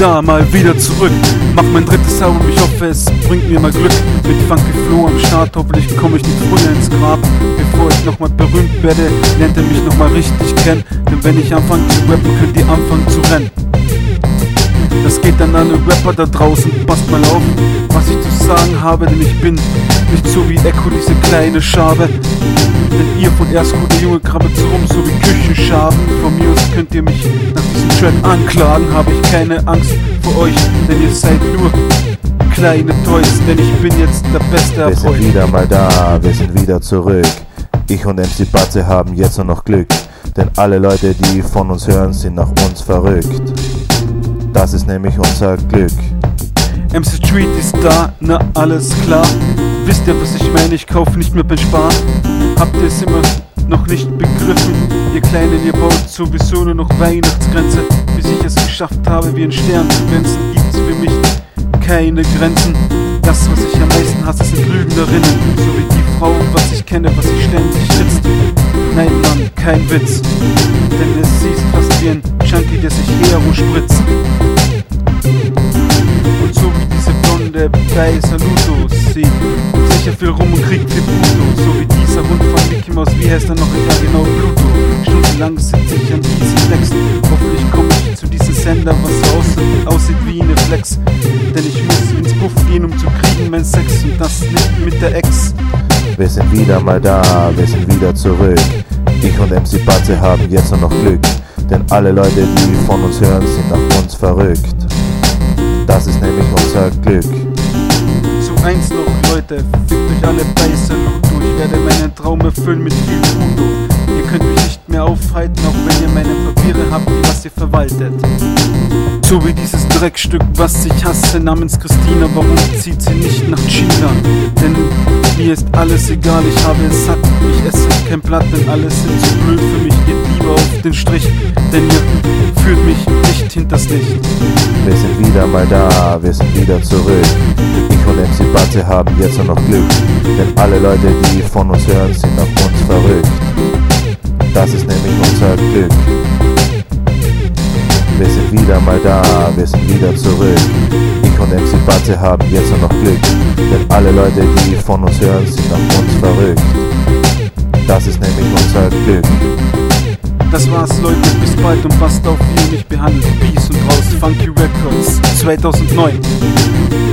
da, mal wieder zurück. Mach mein drittes Album, ich hoffe es bringt mir mal Glück. Mit Funky Flow am Start, hoffentlich komme ich nicht früher ins Grab. Bevor ich nochmal berühmt werde, lernt ihr mich nochmal richtig kennen. Denn wenn ich anfange zu rappen, könnt ihr anfangen zu rennen. Das geht an alle Rapper da draußen, passt mal auf, was ich zu sagen habe, denn ich bin nicht so wie Echo, diese kleine Schabe. Denn ihr von erst gute Junge krabbelt so rum, so wie Küchenschaben. Von mir aus könnt ihr mich nach diesem Track anklagen, habe ich keine Angst vor euch, denn ihr seid nur kleine Toys, denn ich bin jetzt der beste Erfolg. Wir sind wieder mal da, wir sind wieder zurück. Ich und MC Batze haben jetzt nur noch Glück, denn alle Leute, die von uns hören, sind nach uns verrückt. Das ist nämlich unser Glück. MC Street ist da, na alles klar. Wisst ihr, was ich meine? Ich kaufe nicht mehr beim Spar. Habt ihr es immer noch nicht begriffen? Ihr Kleinen, ihr baut sowieso nur noch Weihnachtsgrenze. Bis ich es geschafft habe, wie ein Stern zu glänzen, gibt's für mich keine Grenzen. Das, was ich am meisten hasse, sind Lügnerinnen. So wie die Frau, was ich kenne, was sich ständig schützt. Nein, Mann, kein Witz. Denn es sieht fast wie ein Junkie, der sich Hero spritzt. Und so wie diese blonde bei Saluto sieht sicher viel rum und kriegt viel Pluto. So wie dieser Hund von Mickey Mouse, wie heißt er noch? Ja genau, Pluto. Stundenlang sitze ich an diesen Texten. Hoffentlich komme ich zu diesem Sender, was so aussieht wie eine Flex. Denn ich muss ins Puff gehen, um zu kriegen mein Sex. Und das nicht mit der Ex. Wir sind wieder mal da, wir sind wieder zurück. Ich und MC Batze haben jetzt nur noch Glück, denn alle Leute, die von uns hören, sind nach uns verrückt. Das ist nämlich unser Glück. So eins noch, Leute, fickt euch alle bei Saluto. Ich werde meinen Traum erfüllen mit viel Foto. Ihr könnt mich nicht mehr aufhalten, auch wenn ihr meine Papiere habt, was ihr verwaltet. So wie dieses Dreckstück, was ich hasse, namens Christina. Warum zieht sie nicht nach China? Denn mir ist alles egal, ich habe es satt. Ich esse kein Blatt, denn alles sind zu blöd für mich. Geht lieber auf den Strich, denn ihr führt mich nicht hinters Licht. Wir sind wieder mal da, wir sind wieder zurück. Ich und MC Batze haben jetzt nur noch Glück, denn alle Leute, die von uns hören, sind nach uns verrückt. Das ist nämlich unser Glück. Wir sind wieder mal da, wir sind wieder zurück. Ich und MC Batze haben jetzt nur noch Glück, denn alle Leute, die von uns hören, sind nach uns verrückt. Das ist nämlich unser Glück. Das war's, Leute, bis bald und passt auf, wie ihr mich behandelt. Peace und raus, Funky Records 2009.